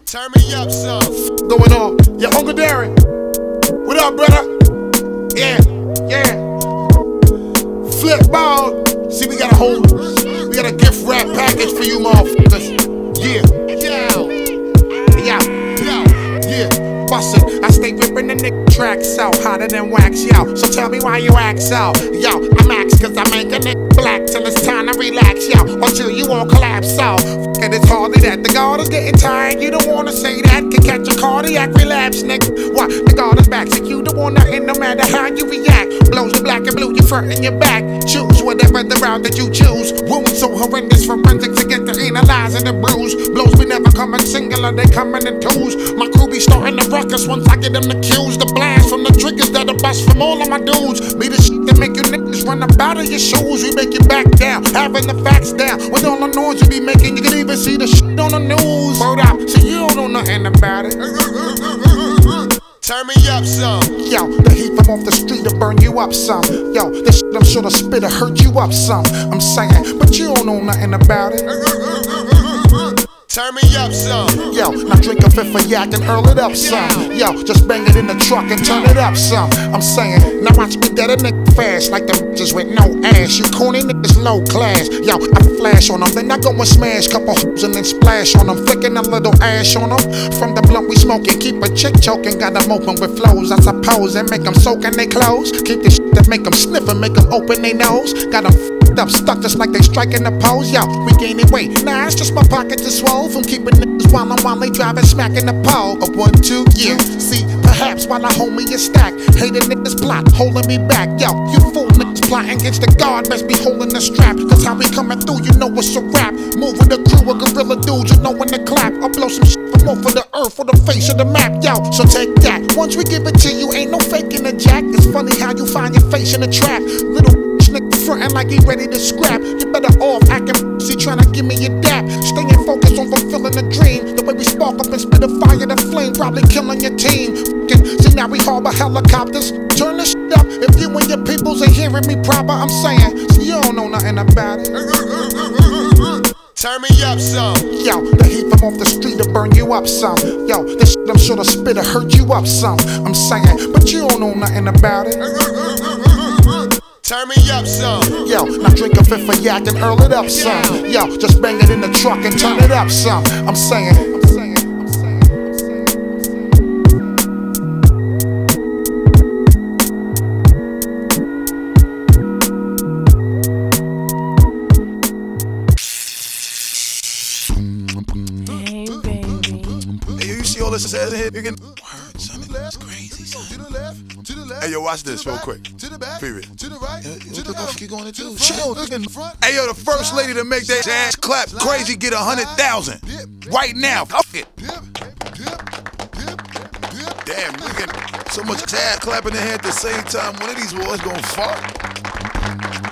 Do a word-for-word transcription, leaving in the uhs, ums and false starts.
Turn me up some. Going on? Yeah, Uncle Darren. What up, brother? Yeah, yeah. Flip ball. See, we got a whole, we got a gift wrap package for you, motherfuckers. Yeah, yeah, yeah, yeah. Bust it. I stay ripping the nigga tracks out, hotter than wax, yo. So tell me why you ax out, yo. I'm ax cause I make a nigga black till it's time to relax, yo. Until you won't collapse out. And it's hardly that the guard is getting tired. You don't wanna say that, can catch a cardiac relapse, nigga. What? The guard is back, so you don't want nothing no matter how you react. Blows the black and blue, you front in your back. Choose whatever the route that you choose. Wounds so horrendous, forensics to get to analyzing the bruise. Blows be never coming singular, they coming in twos. My crew be starting the ruckus once I get them the cues. The blast from the triggers that'll bust from all of my dudes. Be the shit that make you niggas run up out of your shoes. We make you back down, having the facts down. With all the noise you be making, you can even see the shit on the news. Word up, so you don't know nothing about it. Turn me up some. Yo, the heat from off the street will burn you up some. Yo, this shit I'm sure the spit'll hurt you up some. I'm saying, but you don't know nothing about it. Turn me up some. Yo, now drink a fifth of yak and earl it up some. Yo, just bang it in the truck and turn it up some. I'm saying, now watch me dead a nigga fast like them bitches with no ass. You corny niggas low class. Yo, I flash on them, then I go and smash couple hoes and then splash on them, flicking a little ash on them. From the blunt we smoking, keep a chick choking, got them open with flows, I suppose, and make them soak in they clothes. Keep the shit that make them sniff and make them open they nose. Got them f***ed up, stuck just like they striking the pose. Yo, we gaining weight. Nah, it's just my pocket to swole from keeping niggas while I'm while they driving, smacking the pole. A one, two, yeah. See, perhaps while I hold me a stack, hating niggas plot, holding me back. Yo, you fool niggas plotting against the guard, best be holding the strap. Cause how we coming through, you know it's a rap. Move with the crew, a gorilla dude, you know when to clap. I'll blow some shit from off of the earth or the face of the map, yo. So take that. Once we give it to you, ain't no faking the jack. It's funny how you find your face in the trap. Little nigga frontin' like he ready to scrap. You better off acting see tryna give me your dap. Staying focused on fulfilling the dream. The way we spark up and spit a fire to flame, probably killing your team. See now we harbor helicopters. Turn this shit up if you and your peoples ain't hearing me proper. I'm saying, so you don't know nothing about it. Turn me up some. Yo, the heat from off the street will burn you up some. Yo, this shit I'm sure the spit'll hurt you up some. I'm saying, but you don't know nothing about it. Turn me up some. Yo, now drink a fifth of yak and earl it up some. Yo, just bang it in the truck and turn it up some. I'm saying, I'm saying, I'm saying, I'm saying, Hey, baby. Hey, you see all this ass in here? You can word, son. It's crazy, son. Hey, yo, watch this real quick. Period. To the right. Yo, what the fuck you gonna do? Chill. Hey, yo, the first lady to make that ass clap crazy get a hundred thousand right now. Fuck it. Damn, nigga, so much ass clapping in here at the same time. One of these boys gonna fart.